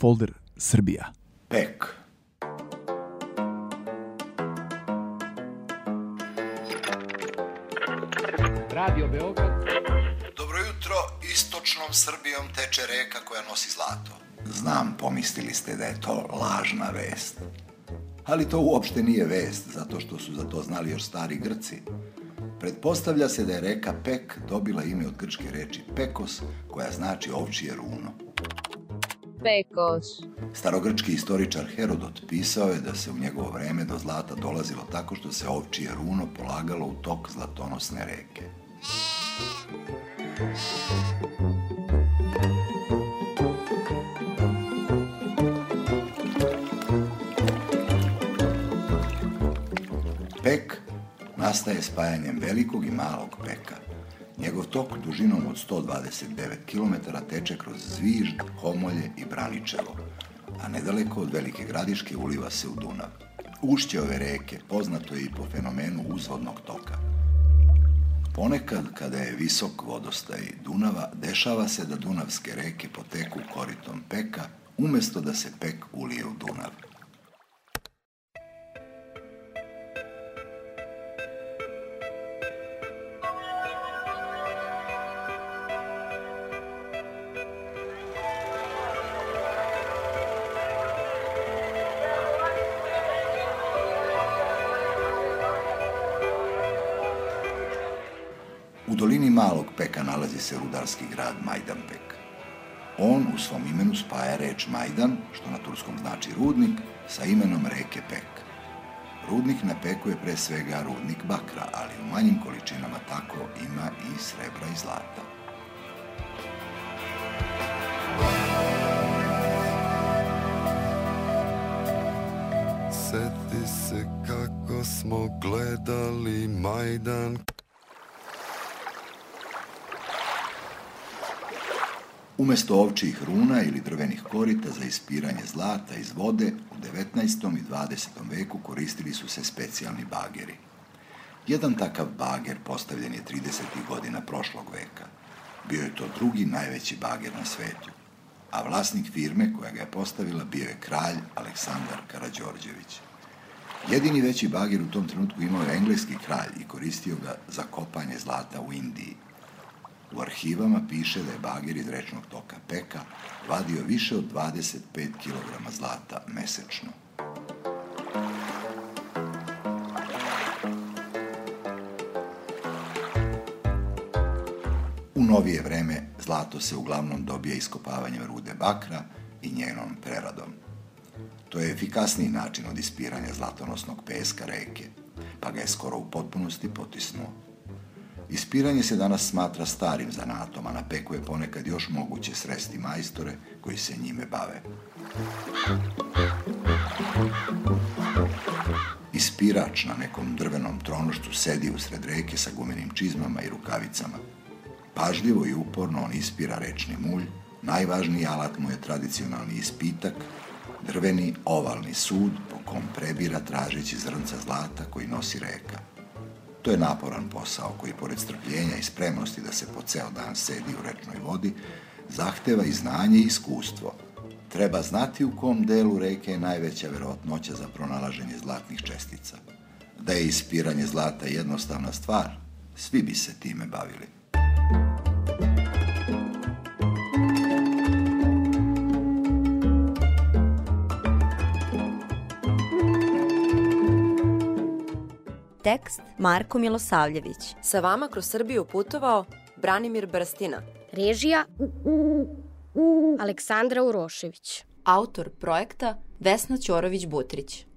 folder Srbija. Pek. Radio Beograd. Dobro jutro, istočnom Srbijom teče reka koja nosi zlato. Znam, pomislili ste da je to lažna vest. Ali to uopšte nije vest, zato što su za to znali još stari Grci. Pretpostavlja se da je reka Pek dobila ime od grčke reči Pekos, koja znači ovčije runo. Pekos. Starogrčki istoričar Herodot pisao je da se u njegovo vreme do zlata dolazilo tako što se ovčije runo polagalo u tok zlatonosne reke. Pek nastaje spajanjem velikog i malog Peka. Njegov tok dužinom od 129 km teče kroz Zvižd, Homolje i Braničevo, a nedaleko od Velike Gradiške uliva se u Dunav. Ušće ove reke poznato je i po fenomenu uzvodnog toka. Ponekad, kada je visok vodostaj Dunava, dešava se da dunavske reke poteku koritom Peka, umesto da se Pek ulije u Dunav. U dolini Malog Peka nalazi se rudarski grad Majdanpek. On u svom imenu spaja reč Majdan, što na turskom znači rudnik, sa imenom reke Pek. Rudnik na Peku je pre svega rudnik bakra, ali u manjim količinama tako ima i srebra i zlata. Seti se kako smo gledali Majdan. Umesto ovčijih runa ili drvenih korita za ispiranje zlata iz vode, u 19. i 20. veku koristili su se specijalni bageri. Jedan takav bager postavljen je 30. godina prošlog veka. Bio je to drugi najveći bager na svetu, a vlasnik firme koja ga je postavila bio je kralj Aleksandar Karađorđević. Jedini veći bager u tom trenutku imao je engleski kralj i koristio ga za kopanje zlata u Indiji. U arhivama piše da je bager iz rečnog toka Peka vadio više od 25 kg zlata mesečno. U novije vreme zlato se uglavnom dobija iskopavanjem rude bakra i njenom preradom. To je efikasniji način od ispiranja zlatonosnog peska reke, pa ga je skoro u potpunosti potisnuo. Ispiranje se danas smatra starim zanatom, a na Peku je ponekad još moguće sresti majstore koji se njime bave. Ispirač na nekom drvenom tronošcu sedi usred reke sa gumenim čizmama i rukavicama. Pažljivo i uporno on ispira rečni mulj, najvažniji alat mu je tradicionalni ispitak, drveni ovalni sud po kom prebira tražeći zrnca zlata koji nosi reka. To je naporan posao koji, pored strpljenja i spremnosti da se po ceo dan sedi u rečnoj vodi, zahteva i znanje i iskustvo. Treba znati u kom delu reke je najveća verovatnoća za pronalaženje zlatnih čestica. Da je ispiranje zlata jednostavna stvar, svi bi se time bavili. Tekst Marko Milosavljević. Sa vama kroz Srbiju putovao Branimir Brstina. Režija Aleksandra Urošević. Autor projekta Vesna Ćorović-Butrić.